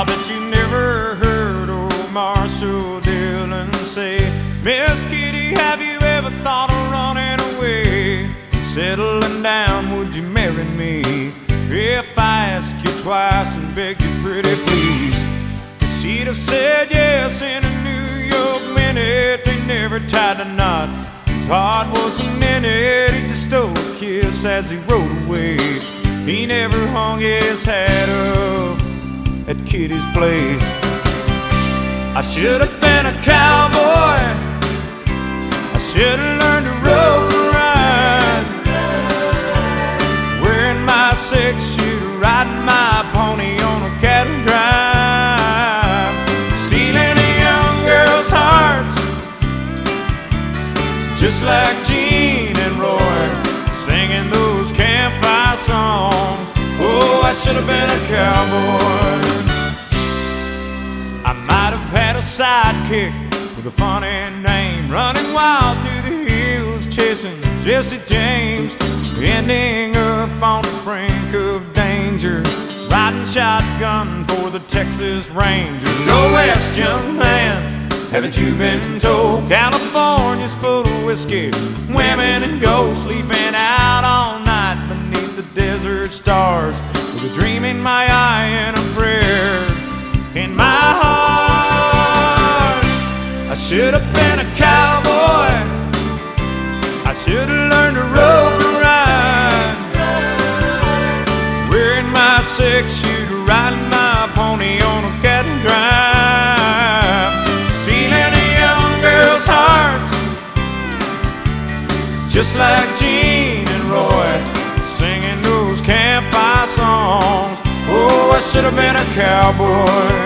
bet you never heard old Marshall Dillon say, Miss Kitty, have you ever thought of running away? Settling down, would you marry me? If I ask you twice and beg you pretty please. She'd have said yes in a New York minute. They never tied a knot, his heart wasn't in it. He just stole a kiss as he rode away. He never hung his hat up at Kitty's place. I should have been a cowboy, I should have learned to rope and ride, wearing my six-shooter, riding my pony on a cattle drive, stealing a young girl's hearts, just like Gene and Roy, singing those campfire songs. Oh, I should have been a cowboy. I might have had a sidekick with a funny name, running wild through the hills, chasing Jesse James, ending up on the brink of danger, riding shotgun for the Texas Rangers. Go west, young man, haven't you been told? California's full of whiskey, women and gold, sleeping out all night beneath the desert stars, with a dream in my eye and a prayer in my heart. I should have been a cowboy, I should have learned to rope and ride, wearing my six-shooter, riding my pony on a cattle drive, stealing a young girl's hearts, just like Gene and Roy, singing those campfire songs. Oh, I should have been a cowboy.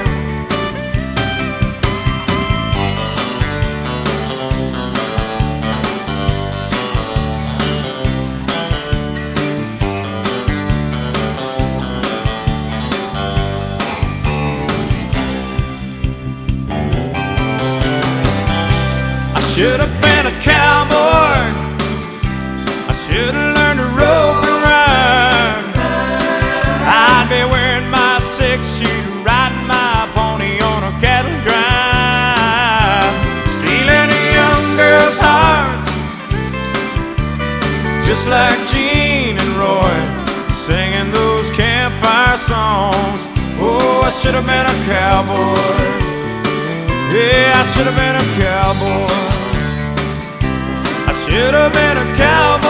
I should have been a cowboy, I should have learned to rope and ride, I'd be wearing my six-shooter, riding my pony on a cattle drive, stealing a young girl's heart, just like Gene and Roy, singing those campfire songs. Oh, I should have been a cowboy. Yeah, I should have been a cowboy. I should have been a cowboy.